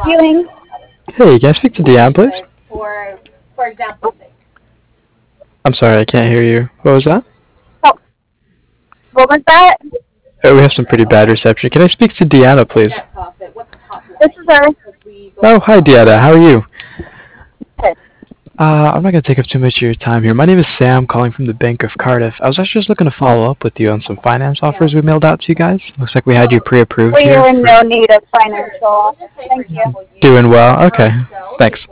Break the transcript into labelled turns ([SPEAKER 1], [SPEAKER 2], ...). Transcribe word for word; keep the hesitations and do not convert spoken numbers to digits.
[SPEAKER 1] Healing.
[SPEAKER 2] Hey, can I speak to Deanne, please? I'm sorry, I can't hear you. What was that?
[SPEAKER 1] Oh, what was that?
[SPEAKER 2] Oh, we have some pretty bad reception. Can I speak to Deanna, please?
[SPEAKER 1] This is her.
[SPEAKER 2] Oh, hi, Deanna. How are you?
[SPEAKER 1] Good.
[SPEAKER 2] Uh, I'm not going to take up too much of your time here. My name is Sam, calling from the Bank of Cardiff. I was actually just looking to follow up with you on some finance offers we mailed out to you guys. Looks like we had you pre-approved
[SPEAKER 1] We
[SPEAKER 2] here.
[SPEAKER 1] are in
[SPEAKER 2] for-
[SPEAKER 1] no need of financial. Thank you.
[SPEAKER 2] Doing well? Okay. Thanks.